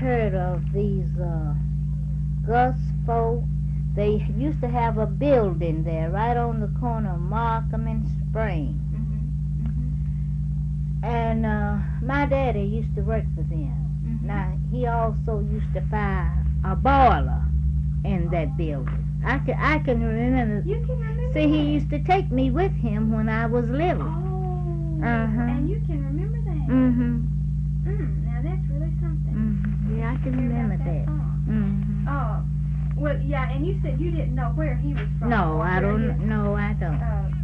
heard of these Gus folk. They used to have a building there right on the corner of Markham and Spring. And my daddy used to work for them. Now, he also used to fire a boiler in that building. I can remember. You can remember See, he that? used to take me with him when I was little. Oh, Uh-huh. and you can remember that? Now that's really something. Yeah, I can Hear about remember that. Oh, well, yeah, and you said you didn't know where he was from. No, or I where don't. No, I don't.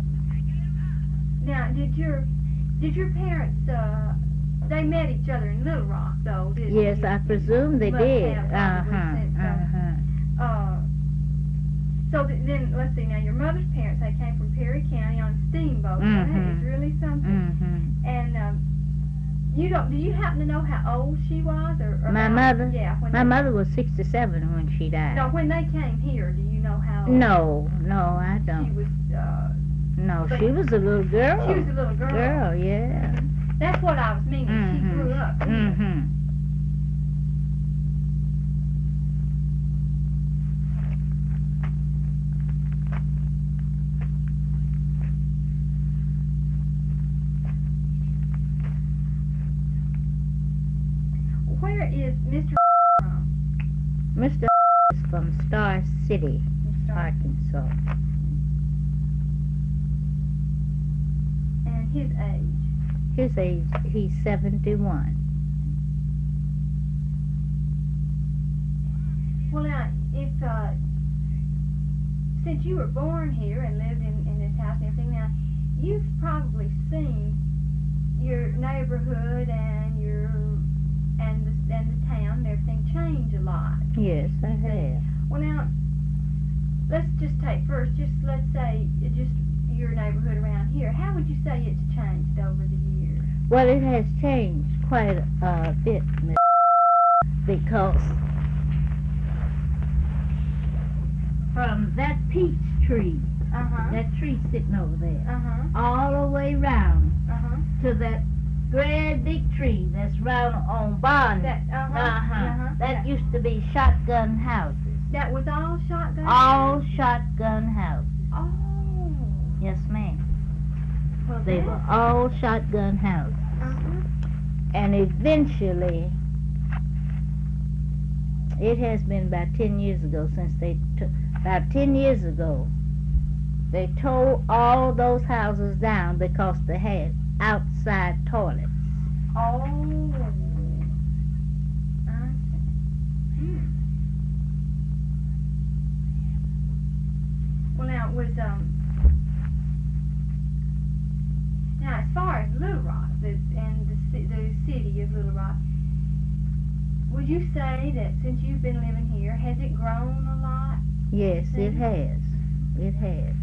Now, did your parents, they met each other in Little Rock, though, didn't Yes, you? I presume they Must did. have probably said so. So then, let's see, now your mother's parents, they came from Perry County on a steamboat. So that is really something. And do you happen to know how old she was? Or My about- mother? Yeah. My mother was 67 when she died. No, when they came here, do you know how No, I she don't. was, No, but- she was a little girl. she was a little girl. Girl, yeah. That's what I was meaning. She grew up here. Where is Mr. from? Mr. is from Star City, Mr. Arkansas. And his age? His age, he's 71. Well, now, if, since you were born here and lived in this house and everything, now, you've probably seen your neighborhood and the town and everything change a lot. Yes, I have. Well, now, let's just take first, let's say, just your neighborhood around here. How would you say it's changed over the years? Well, it has changed quite a bit, Miss, because from that peach tree, that tree sitting over there, all the way round to that great big tree that's round on Bond. That used to be shotgun houses. That was all shotgun? All shotgun houses. Oh. Yes, ma'am. Well, They were all shotgun houses. And eventually, it has been about 10 years ago since about 10 years ago, they tore all those houses down because they had outside toilets. Oh. I see. Well, now, it was, now, as far as Little Rock and the city of Little Rock, would you say that since you've been living here, has it grown a lot? Yes, it has. It has.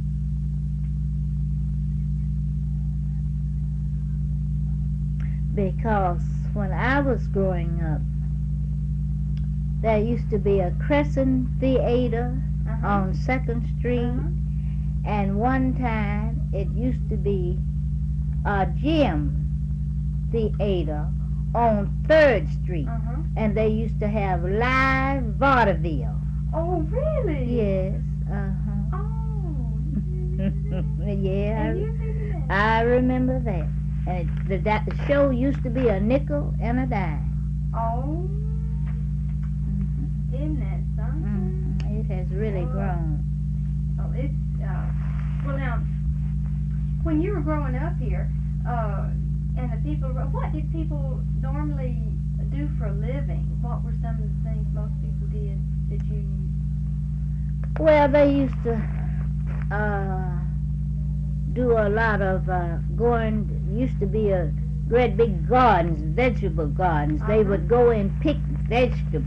Because when I was growing up, there used to be a Crescent Theater on 2nd Street, and one time it used to be a Gym Theater on 3rd Street, and they used to have live vaudeville. Oh, really? Yes, Oh. yeah, And you remember that? I remember that. And the show used to be a nickel and a dime. Oh. Isn't that something? It has really grown. Oh, it's, well now, when you were growing up here, and the people, what did people normally do for a living? What were some of the things most people did that you knew? Well, they used to do a lot of used to be a great big gardens, vegetable gardens. They would go and pick vegetables.